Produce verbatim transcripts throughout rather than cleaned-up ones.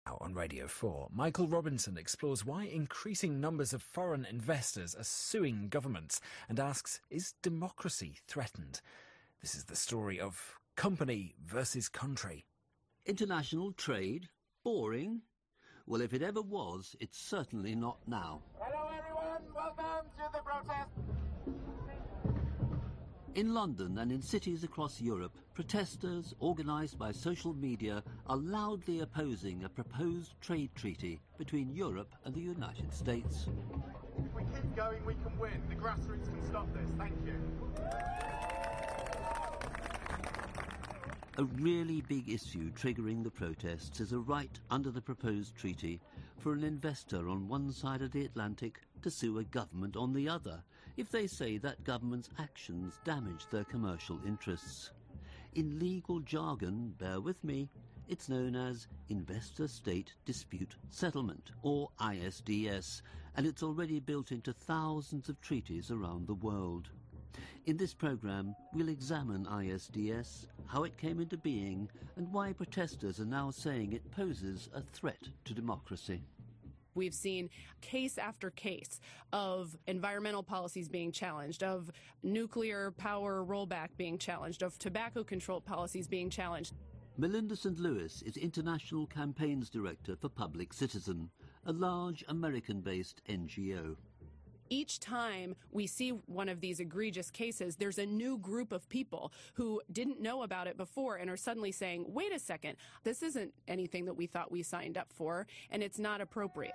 Now on Radio four, Michael Robinson explores why increasing numbers of foreign investors are suing governments and asks, is democracy threatened? This is the story of company versus country. International trade? Boring? Well, if it ever was, it's certainly not now. Hello everyone, welcome to the protest. In London and in cities across Europe, protesters, organised by social media, are loudly opposing a proposed trade treaty between Europe and the United States. If we keep going, we can win. The grassroots can stop this. Thank you. A really big issue triggering the protests is a right under the proposed treaty for an investor on one side of the Atlantic to sue a government on the other if they say that government's actions damage their commercial interests. In legal jargon, bear with me, it's known as Investor-State Dispute Settlement, or I S D S, and it's already built into thousands of treaties around the world. In this programme, we'll examine I S D S, how it came into being, and why protesters are now saying it poses a threat to democracy. We've seen case after case of environmental policies being challenged, of nuclear power rollback being challenged, of tobacco control policies being challenged. Melinda Saint Louis is International Campaigns Director for Public Citizen, a large American-based N G O. Each time we see one of these egregious cases, there's a new group of people who didn't know about it before and are suddenly saying, wait a second, this isn't anything that we thought we signed up for, and it's not appropriate.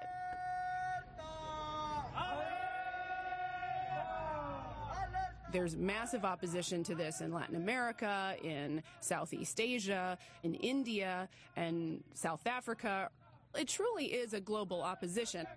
There's massive opposition to this in Latin America, in Southeast Asia, in India, and South Africa. It truly is a global opposition.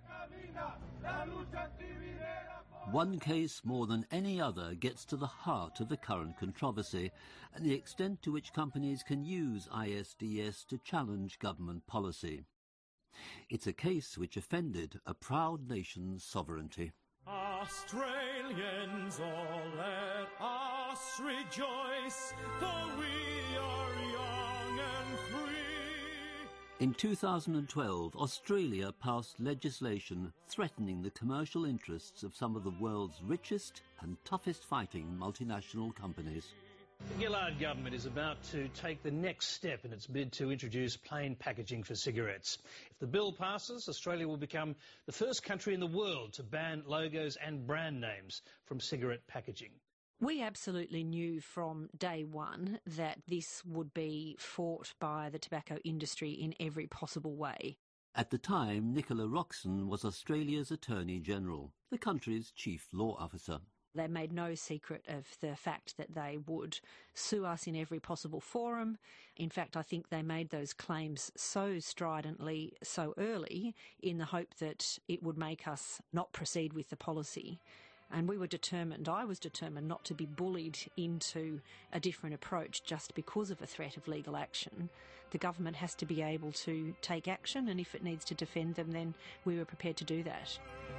One case more than any other gets to the heart of the current controversy and the extent to which companies can use I S D S to challenge government policy. It's a case which offended a proud nation's sovereignty. Australians, all let us rejoice, for we are young and free. In two thousand twelve, Australia passed legislation threatening the commercial interests of some of the world's richest and toughest fighting multinational companies. The Gillard government is about to take the next step in its bid to introduce plain packaging for cigarettes. If the bill passes, Australia will become the first country in the world to ban logos and brand names from cigarette packaging. We absolutely knew from day one that this would be fought by the tobacco industry in every possible way. At the time, Nicola Roxon was Australia's Attorney General, the country's chief law officer. They made no secret of the fact that they would sue us in every possible forum. In fact, I think they made those claims so stridently, so early, in the hope that it would make us not proceed with the policy. And we were determined, I was determined not to be bullied into a different approach just because of a threat of legal action. The government has to be able to take action, and if it needs to defend them, then we were prepared to do that.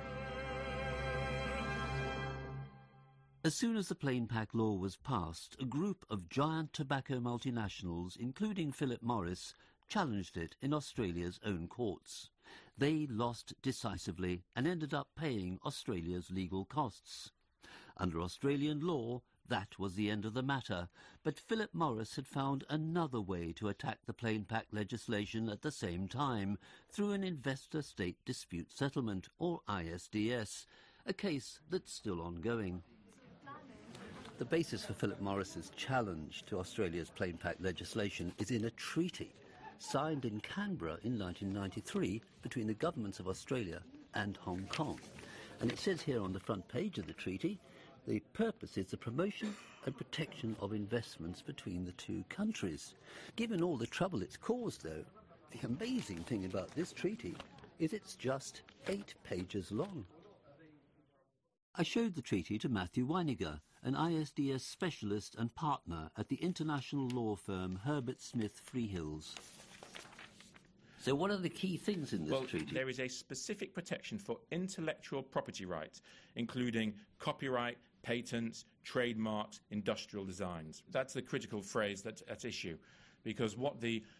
As soon as the Plain Pack law was passed, a group of giant tobacco multinationals, including Philip Morris, challenged it in Australia's own courts. They lost decisively and ended up paying Australia's legal costs. Under Australian law, that was the end of the matter, but Philip Morris had found another way to attack the Plain Pack legislation at the same time, through an investor-state dispute settlement, or I S D S, a case that's still ongoing. The basis for Philip Morris's challenge to Australia's Plain Pack legislation is in a treaty signed in Canberra in nineteen ninety-three between the governments of Australia and Hong Kong. And it says here on the front page of the treaty, the purpose is the promotion and protection of investments between the two countries. Given all the trouble it's caused, though, the amazing thing about this treaty is it's just eight pages long. I showed the treaty to Matthew Weiniger, an I S D S specialist and partner at the international law firm Herbert Smith Freehills. So what are the key things in this well, treaty? There is a specific protection for intellectual property rights, including copyright, patents, trademarks, industrial designs. That's the critical phrase that's at issue, because what the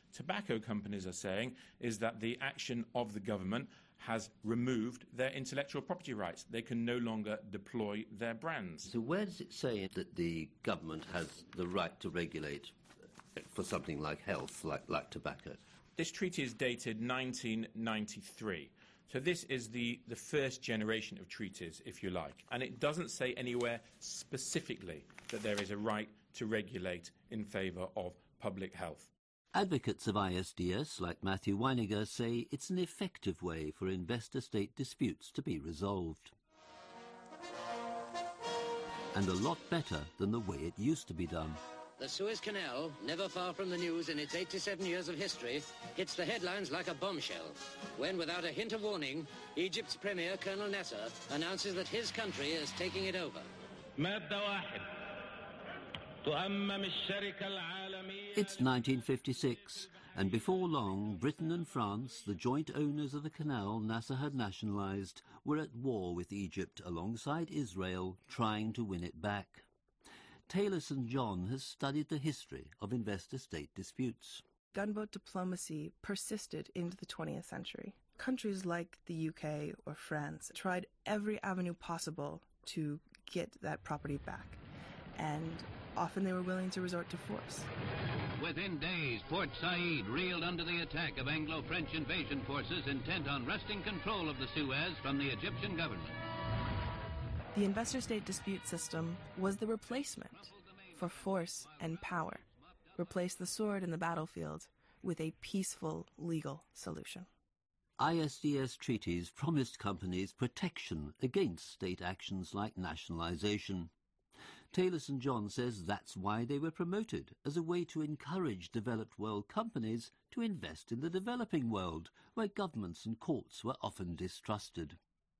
tobacco companies are saying is that the action of the government has removed their intellectual property rights. They can no longer deploy their brands. So where does it say that the government has the right to regulate for something like health, like, like tobacco? This treaty is dated nineteen ninety-three. So this is the, the first generation of treaties, if you like. And it doesn't say anywhere specifically that there is a right to regulate in favour of public health. Advocates of I S D S, like Matthew Weiniger, say it's an effective way for investor-state disputes to be resolved. And a lot better than the way it used to be done. The Suez Canal, never far from the news in its eighty-seven years of history, hits the headlines like a bombshell, when, without a hint of warning, Egypt's Premier, Colonel Nasser, announces that his country is taking it over. It's nineteen fifty-six, and before long, Britain and France, the joint owners of the canal Nasser had nationalised, were at war with Egypt alongside Israel, trying to win it back. Taylor Saint John has studied the history of investor-state disputes. Gunboat diplomacy persisted into the twentieth century. Countries like the U K or France tried every avenue possible to get that property back, and often they were willing to resort to force. Within days, Port Said reeled under the attack of Anglo-French invasion forces intent on wresting control of the Suez from the Egyptian government. The investor-state dispute system was the replacement for force and power. Replace the sword in the battlefield with a peaceful legal solution. I S D S treaties promised companies protection against state actions like nationalisation. Taylor Saint John says that's why they were promoted, as a way to encourage developed world companies to invest in the developing world, where governments and courts were often distrusted.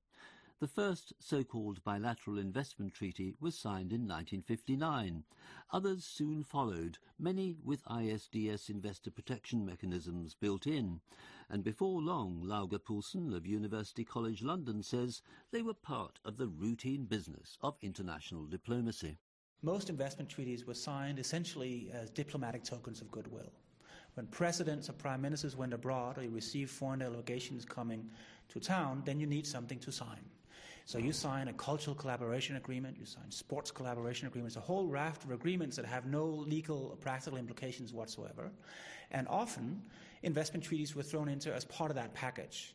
The first so-called bilateral investment treaty was signed in nineteen fifty-nine. Others soon followed, many with I S D S investor protection mechanisms built in. And before long, Lauger Poulsen of University College London says they were part of the routine business of international diplomacy. Most investment treaties were signed essentially as diplomatic tokens of goodwill. When presidents or prime ministers went abroad or you received foreign delegations coming to town, then you need something to sign. So you sign a cultural collaboration agreement, you sign sports collaboration agreements, a whole raft of agreements that have no legal or practical implications whatsoever. And often, investment treaties were thrown into as part of that package,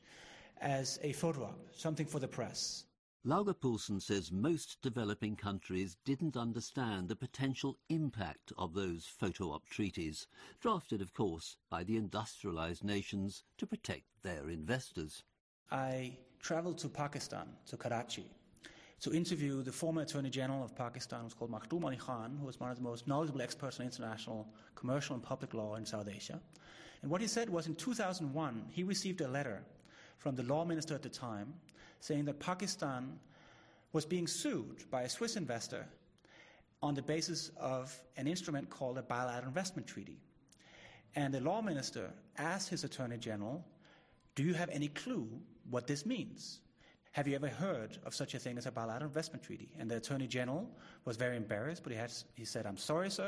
as a photo op, something for the press. Lauger Poulsen says most developing countries didn't understand the potential impact of those photo op treaties, drafted, of course, by the industrialized nations to protect their investors. I traveled to Pakistan, to Karachi, to interview the former Attorney General of Pakistan, who was called Makhdoom Ali Khan, who was one of the most knowledgeable experts on international commercial and public law in South Asia. And what he said was in two thousand one, he received a letter from the law minister at the time saying that Pakistan was being sued by a Swiss investor on the basis of an instrument called a bilateral investment treaty. And the law minister asked his Attorney General, do you have any clue what this means? Have you ever heard of such a thing as a bilateral investment treaty? And the Attorney General was very embarrassed, but he, had, he said, I'm sorry, sir,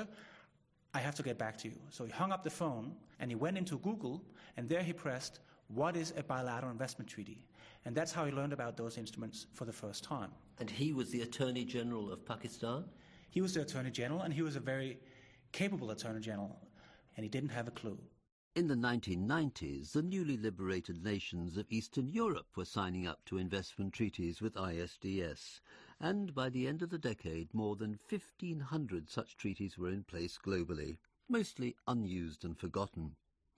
I have to get back to you. So he hung up the phone and he went into Google, and there he pressed, what is a bilateral investment treaty? And that's how he learned about those instruments for the first time. And he was the Attorney General of Pakistan? He was the Attorney General, and he was a very capable Attorney General, and he didn't have a clue. In the nineteen nineties, the newly liberated nations of Eastern Europe were signing up to investment treaties with I S D S, and by the end of the decade, more than fifteen hundred such treaties were in place globally, mostly unused and forgotten.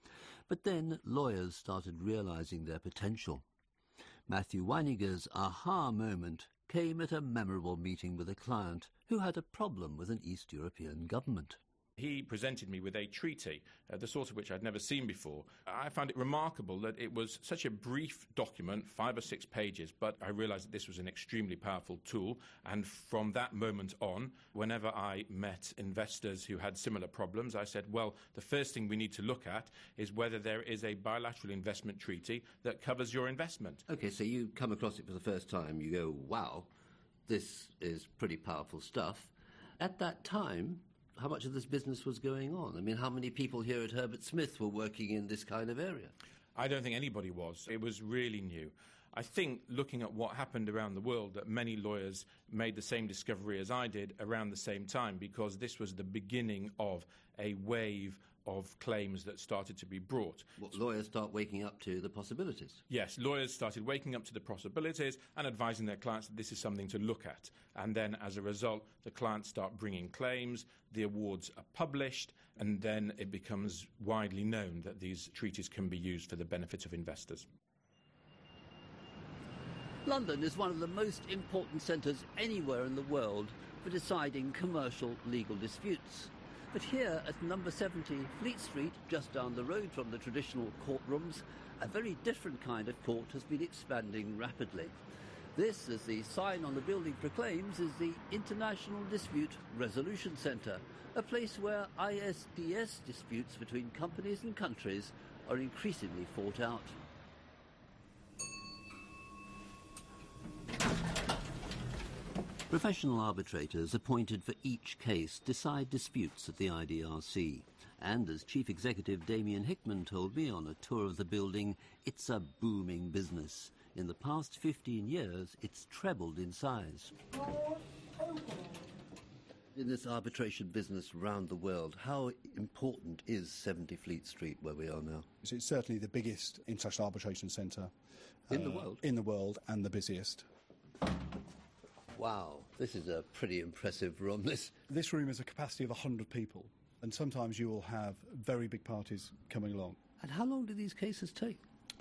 But then lawyers started realizing their potential. Matthew Weiniger's aha moment came at a memorable meeting with a client who had a problem with an East European government. He presented me with a treaty, uh, the sort of which I'd never seen before. I found it remarkable that it was such a brief document, five or six pages, but I realized that this was an extremely powerful tool. And from that moment on, whenever I met investors who had similar problems, I said, well, the first thing we need to look at is whether there is a bilateral investment treaty that covers your investment. Okay, so you come across it for the first time, you go, wow, this is pretty powerful stuff. At that time, how much of this business was going on? I mean, how many people here at Herbert Smith were working in this kind of area? I don't think anybody was. It was really new. I think, looking at what happened around the world, that many lawyers made the same discovery as I did around the same time, because this was the beginning of a wave of claims that started to be brought. What, lawyers start waking up to the possibilities? Yes, lawyers started waking up to the possibilities and advising their clients that this is something to look at. And then, as a result, the clients start bringing claims, the awards are published, and then it becomes widely known that these treaties can be used for the benefit of investors. London is one of the most important centres anywhere in the world for deciding commercial legal disputes. But here at number seventy Fleet Street, just down the road from the traditional courtrooms, a very different kind of court has been expanding rapidly. This, as the sign on the building proclaims, is the International Dispute Resolution Centre, a place where I S D S disputes between companies and countries are increasingly fought out. Professional arbitrators appointed for each case decide disputes at the I D R C. And as Chief Executive Damien Hickman told me on a tour of the building, it's a booming business. In the past fifteen years, it's trebled in size. In this arbitration business round the world, how important is seventy Fleet Street where we are now? It's certainly the biggest international arbitration centre in uh, the world. In the world, and the busiest. Wow, this is a pretty impressive room. This this room has a capacity of one hundred people, and sometimes you will have very big parties coming along. And how long do these cases take?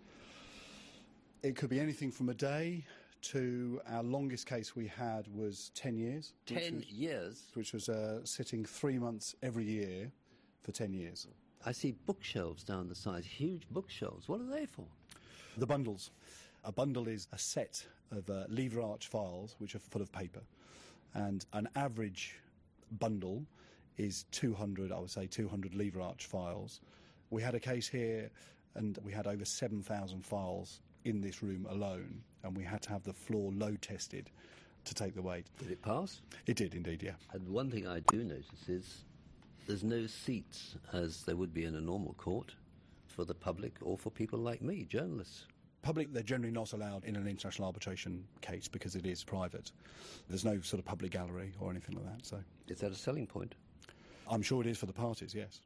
It could be anything from a day to our longest case we had was ten years. Ten was, years? Which was uh, sitting three months every year for ten years. I see bookshelves down the side, huge bookshelves. What are they for? The bundles. A bundle is a set of uh, lever arch files which are full of paper, and an average bundle is two hundred, I would say two hundred lever arch files. We had a case here and we had over seven thousand files in this room alone, and we had to have the floor load tested to take the weight. Did it pass? It did indeed, yeah. And one thing I do notice is there's no seats, as there would be in a normal court, for the public or for people like me, journalists. Public, they're generally not allowed in an international arbitration case because it is private. There's no sort of public gallery or anything like that. So, is that a selling point? I'm sure it is for the parties, yes.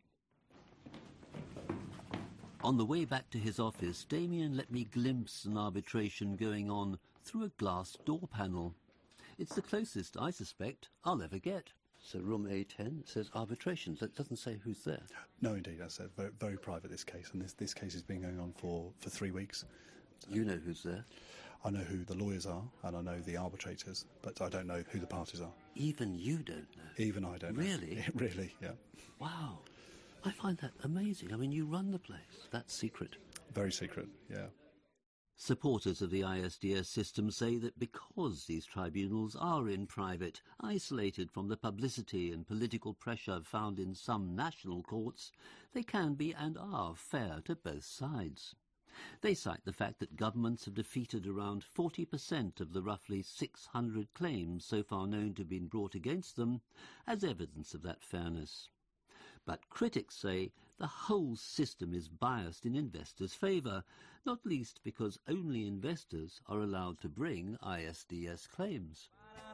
On the way back to his office, Damien let me glimpse an arbitration going on through a glass door panel. It's the closest, I suspect, I'll ever get. So room A ten, it says arbitration, so it doesn't say who's there. No, indeed, that's a very, very private, this case, and this, this case has been going on for, for three weeks. You know who's there? I know who the lawyers are, and I know the arbitrators, but I don't know who the parties are. Even you don't know? Even I don't really? know. Really? Really, yeah. Wow. I find that amazing. I mean, you run the place. That's secret. Very secret, yeah. Supporters of the I S D S system say that because these tribunals are in private, isolated from the publicity and political pressure found in some national courts, they can be and are fair to both sides. They cite the fact that governments have defeated around forty percent of the roughly six hundred claims so far known to have been brought against them as evidence of that fairness. But critics say the whole system is biased in investors' favour, not least because only investors are allowed to bring I S D S claims.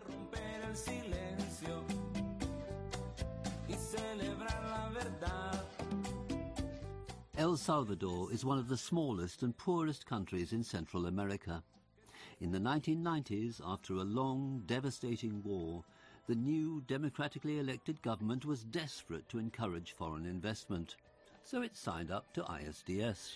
El Salvador is one of the smallest and poorest countries in Central America. In the nineteen nineties, after a long, devastating war, the new democratically elected government was desperate to encourage foreign investment, so it signed up to I S D S.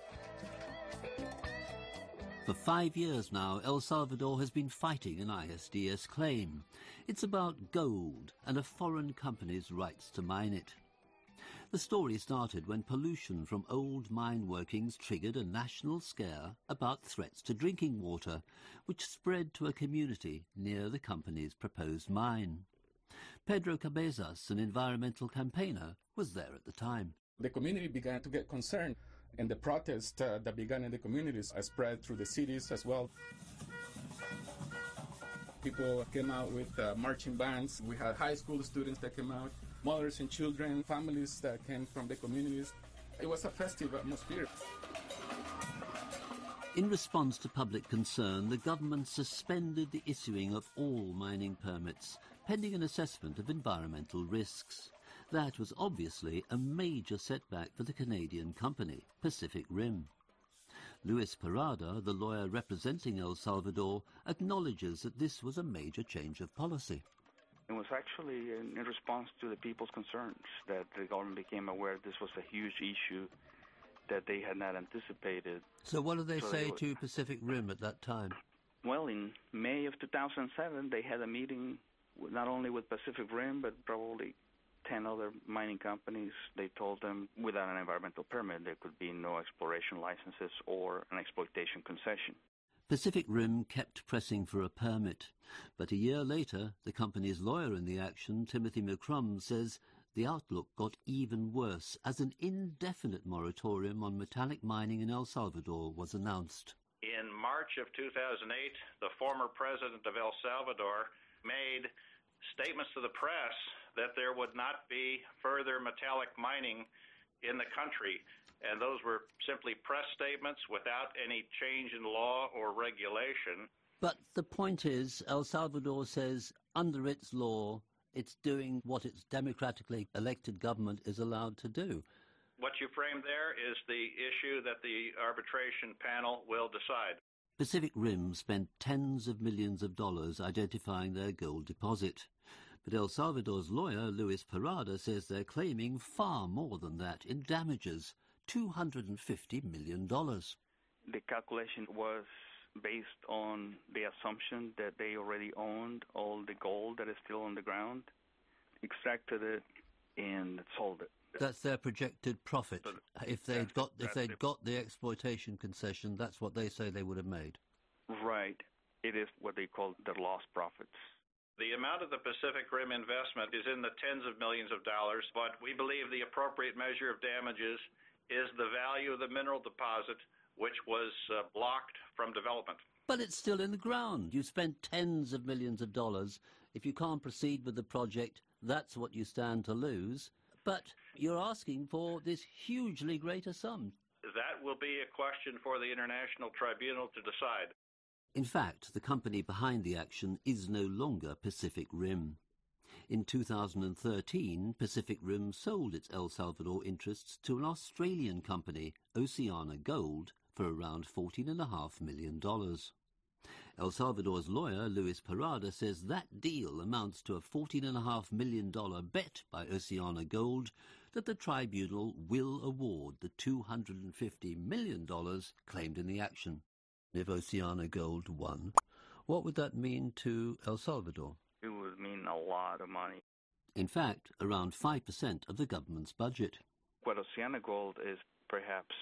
For five years now, El Salvador has been fighting an I S D S claim. It's about gold and a foreign company's rights to mine it. The story started when pollution from old mine workings triggered a national scare about threats to drinking water, which spread to a community near the company's proposed mine. Pedro Cabezas, an environmental campaigner, was there at the time. The community began to get concerned, and the protest uh, that began in the communities uh, spread through the cities as well. People came out with uh, marching bands. We had high school students that came out. mothers and children, families that came from the communities. It was a festive atmosphere. In response to public concern, the government suspended the issuing of all mining permits, pending an assessment of environmental risks. That was obviously a major setback for the Canadian company, Pacific Rim. Luis Parada, the lawyer representing El Salvador, acknowledges that this was a major change of policy. It was actually in, in response to the people's concerns that the government became aware this was a huge issue that they had not anticipated. So what did they so say they to Pacific Rim at that time? Well, in May of two thousand seven, they had a meeting with, not only with Pacific Rim, but probably ten other mining companies. They told them without an environmental permit, there could be no exploration licenses or an exploitation concession. Pacific Rim kept pressing for a permit, but a year later, the company's lawyer in the action, Timothy McCrum, says the outlook got even worse as an indefinite moratorium on metallic mining in El Salvador was announced. In March of two thousand eight, the former president of El Salvador made statements to the press that there would not be further metallic mining in the country. And those were simply press statements without any change in law or regulation. But the point is, El Salvador says under its law, it's doing what its democratically elected government is allowed to do. What you framed there is the issue that the arbitration panel will decide. Pacific Rim spent tens of millions of dollars identifying their gold deposit. But El Salvador's lawyer, Luis Parada, says they're claiming far more than that in damages, two hundred fifty million dollars. The calculation was based on the assumption that they already owned all the gold that is still on the ground, extracted it, and sold it. That's their projected profit. But if they'd got if they'd got the exploitation concession, that's what they say they would have made. Right. It is what they call their lost profits. The amount of the Pacific Rim investment is in the tens of millions of dollars, but we believe the appropriate measure of damages is the value of the mineral deposit, which was uh, blocked from development. But it's still in the ground. You spent tens of millions of dollars. If you can't proceed with the project, that's what you stand to lose. But you're asking for this hugely greater sum. That will be a question for the International Tribunal to decide. In fact, the company behind the action is no longer Pacific Rim. In two thousand thirteen, Pacific Rim sold its El Salvador interests to an Australian company, Oceana Gold, for around fourteen point five million dollars. El Salvador's lawyer, Luis Parada, says that deal amounts to a fourteen point five million dollars bet by Oceana Gold that the tribunal will award the two hundred fifty million dollars claimed in the action. If Oceana Gold won, what would that mean to El Salvador? It would mean a lot of money. In fact, around five percent of the government's budget. What Oceana Gold is perhaps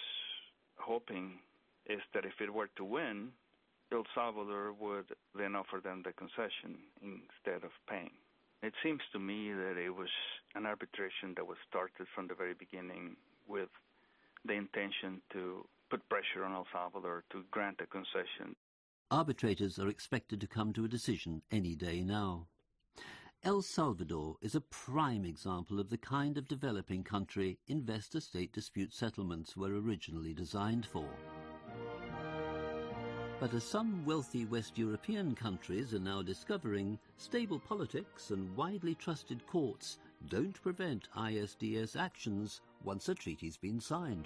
hoping is that if it were to win, El Salvador would then offer them the concession instead of paying. It seems to me that it was an arbitration that was started from the very beginning with the intention to put pressure on El Salvador to grant a concession. Arbitrators are expected to come to a decision any day now. El Salvador is a prime example of the kind of developing country investor-state dispute settlements were originally designed for. But as some wealthy West European countries are now discovering, stable politics and widely trusted courts don't prevent I S D S actions once a treaty's been signed.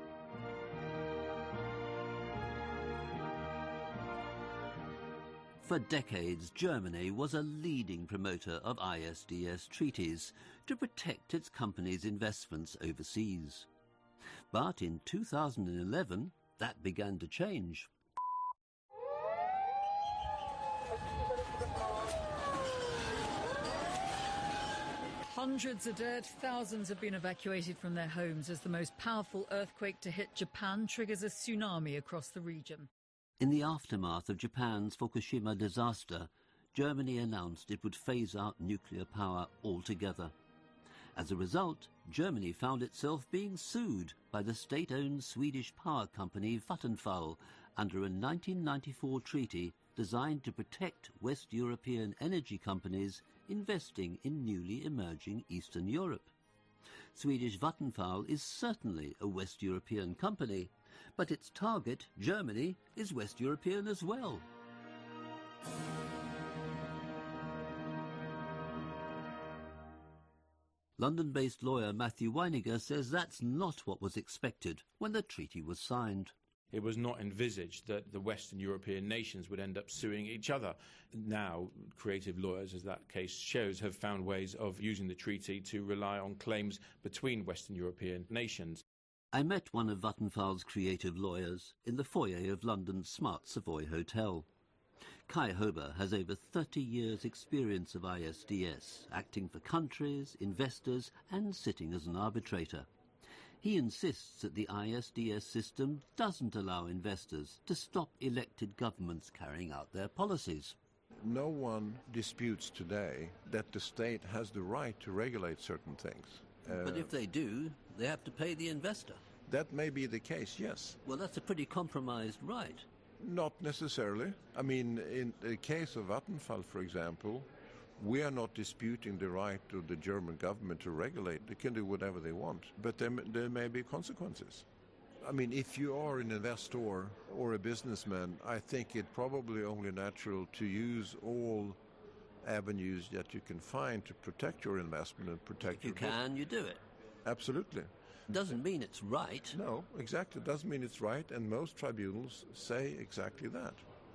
For decades, Germany was a leading promoter of I S D S treaties to protect its companies' investments overseas. But in two thousand eleven, that began to change. Hundreds are dead, thousands have been evacuated from their homes as the most powerful earthquake to hit Japan triggers a tsunami across the region. In the aftermath of Japan's Fukushima disaster, Germany announced it would phase out nuclear power altogether. As a result, Germany found itself being sued by the state-owned Swedish power company Vattenfall under a nineteen ninety-four treaty designed to protect West European energy companies investing in newly emerging Eastern Europe. Swedish Vattenfall is certainly a West European company, but its target, Germany, is West European as well. London-based lawyer Matthew Weiniger says that's not what was expected when the treaty was signed. It was not envisaged that the Western European nations would end up suing each other. Now, creative lawyers, as that case shows, have found ways of using the treaty to rely on claims between Western European nations. I met one of Vattenfall's creative lawyers in the foyer of London's Smart Savoy Hotel. Kai Hober has over thirty years' experience of I S D S, acting for countries, investors, and sitting as an arbitrator. He insists that the I S D S system doesn't allow investors to stop elected governments carrying out their policies. No one disputes today that the state has the right to regulate certain things. Uh, but if they do, they have to pay the investor. That may be the case, yes. Well, that's a pretty compromised right. Not necessarily. I mean, in the case of Vattenfall, for example, we are not disputing the right of the German government to regulate. They can do whatever they want, but there, there may be consequences. I mean, if you are an investor or a businessman, I think it's probably only natural to use all avenues that you can find to protect your investment and protect if you your can, you do it. Absolutely. Doesn't mean it's right. No, exactly. Doesn't mean it's right, and most tribunals say exactly that.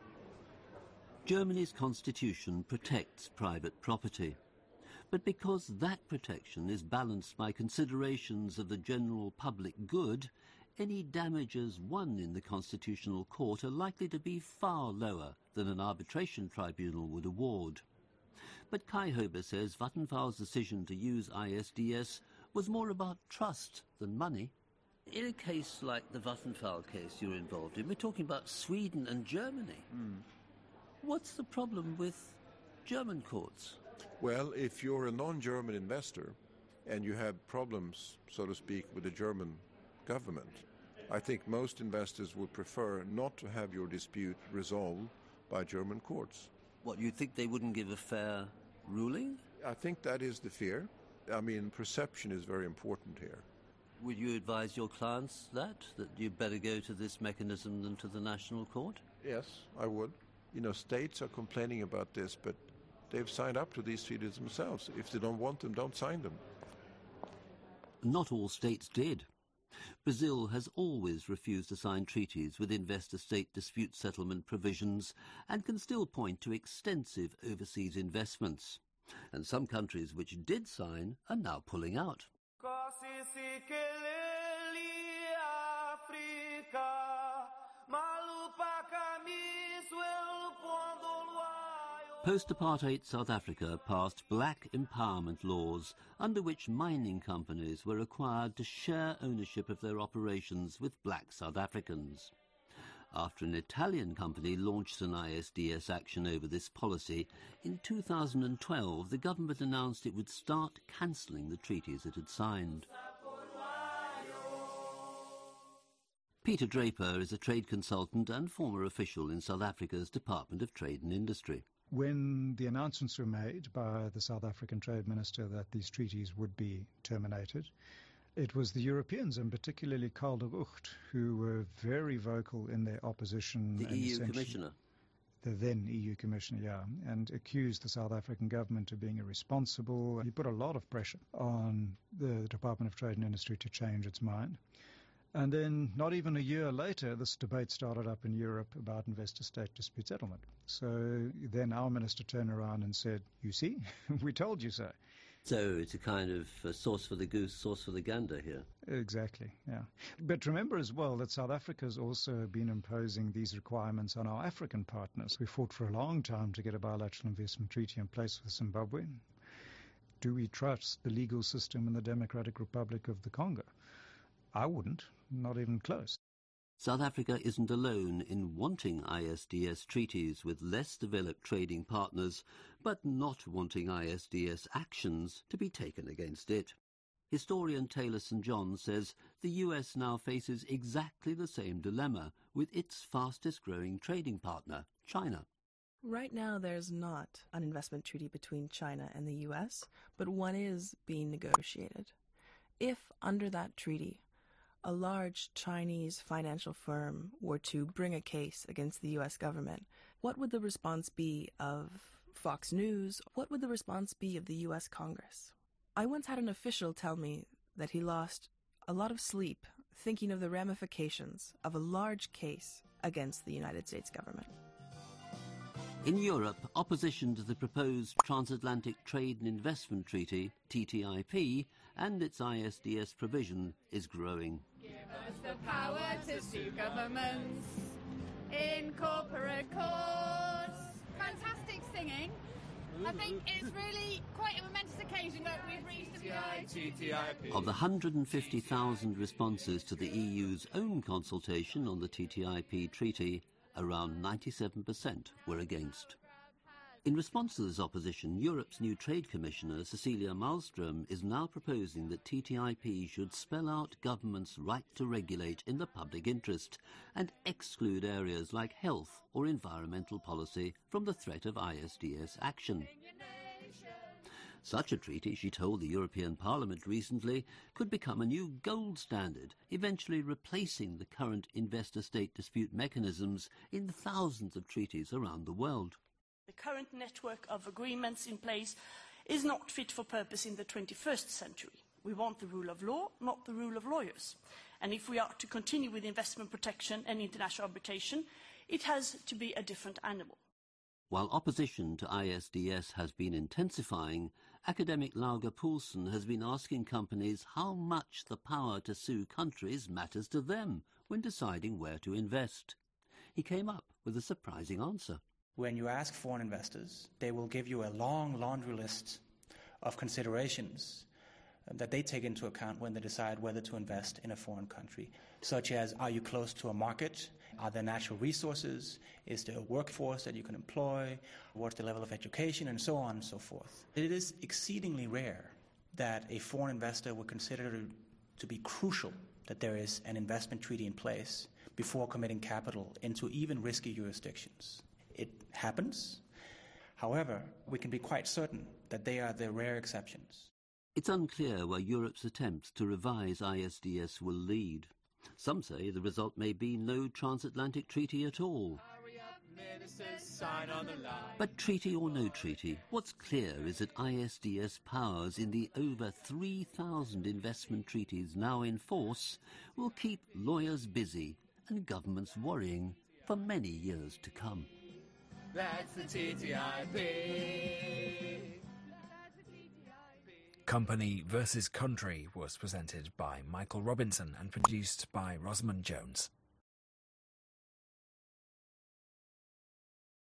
Germany's constitution protects private property. But because that protection is balanced by considerations of the general public good, any damages won in the constitutional court are likely to be far lower than an arbitration tribunal would award. But Kai Hober says Vattenfall's decision to use I S D S was more about trust than money. In a case like the Vattenfall case you're involved in, we're talking about Sweden and Germany. Mm. What's the problem with German courts? Well, if you're a non-German investor and you have problems, so to speak, with the German government, I think most investors would prefer not to have your dispute resolved by German courts. What, you think they wouldn't give a fair ruling? I think that is the fear. I mean, perception is very important here. Would you advise your clients that, that you better go to this mechanism than to the national court? Yes, I would. You know, states are complaining about this, but they've signed up to these treaties themselves. If they don't want them, don't sign them. Not all states did. Brazil has always refused to sign treaties with investor-state dispute settlement provisions and can still point to extensive overseas investments. And some countries which did sign are now pulling out. Post-apartheid South Africa passed black empowerment laws under which mining companies were required to share ownership of their operations with black South Africans. After an Italian company launched an I S D S action over this policy, in two thousand twelve the government announced it would start cancelling the treaties it had signed. Peter Draper is a trade consultant and former official in South Africa's Department of Trade and Industry. When the announcements were made by the South African Trade Minister that these treaties would be terminated, it was the Europeans, and particularly Karl de Gucht, who were very vocal in their opposition. The E U Commissioner. The then E U Commissioner, yeah, and accused the South African government of being irresponsible. He put a lot of pressure on the Department of Trade and Industry to change its mind. And then not even a year later, this debate started up in Europe about investor-state dispute settlement. So then our minister turned around and said, you see, we told you so. So it's a kind of uh, sauce for the goose, sauce for the gander here. Exactly, yeah. But remember as well that South Africa has also been imposing these requirements on our African partners. We fought for a long time to get a bilateral investment treaty in place with Zimbabwe. Do we trust the legal system in the Democratic Republic of the Congo? I wouldn't, not even close. South Africa isn't alone in wanting I S D S treaties with less developed trading partners, but not wanting I S D S actions to be taken against it. Historian Taylor Saint John says the U S now faces exactly the same dilemma with its fastest-growing trading partner, China. Right now, there's not an investment treaty between China and the U S, but one is being negotiated. If, under that treaty, a large Chinese financial firm were to bring a case against the U S government, what would the response be of Fox News? What would the response be of the U S Congress? I once had an official tell me that he lost a lot of sleep thinking of the ramifications of a large case against the United States government. In Europe, opposition to the proposed Transatlantic Trade and Investment Treaty, T T I P, and its I S D S provision is growing. Give us the power to sue governments in corporate courts. Fantastic singing. I think it's really quite a momentous occasion that we've reached the T T I P. Of the one hundred fifty thousand responses to the E U's own consultation on the T T I P treaty, around ninety-seven percent were against. In response to this opposition, Europe's new Trade Commissioner, Cecilia Malmström, is now proposing that T T I P should spell out governments' right to regulate in the public interest and exclude areas like health or environmental policy from the threat of I S D S action. Such a treaty, she told the European Parliament recently, could become a new gold standard, eventually replacing the current investor-state dispute mechanisms in thousands of treaties around the world. The current network of agreements in place is not fit for purpose in the twenty-first century. We want the rule of law, not the rule of lawyers. And if we are to continue with investment protection and international arbitration, it has to be a different animal. While opposition to I S D S has been intensifying, academic Lauger Poulsen has been asking companies how much the power to sue countries matters to them when deciding where to invest. He came up with a surprising answer. When you ask foreign investors, they will give you a long laundry list of considerations that they take into account when they decide whether to invest in a foreign country, such as, are you close to a market? Are there natural resources? Is there a workforce that you can employ? What's the level of education? And so on and so forth. It is exceedingly rare that a foreign investor would consider to be crucial that there is an investment treaty in place before committing capital into even risky jurisdictions. It happens. However, we can be quite certain that they are the rare exceptions. It's unclear where Europe's attempts to revise I S D S will lead. Some say the result may be no transatlantic treaty at all. But treaty or no treaty, what's clear is that I S D S powers in the over three thousand investment treaties now in force will keep lawyers busy and governments worrying for many years to come. That's the T T I P. Company versus Country was presented by Michael Robinson and produced by Rosamund Jones.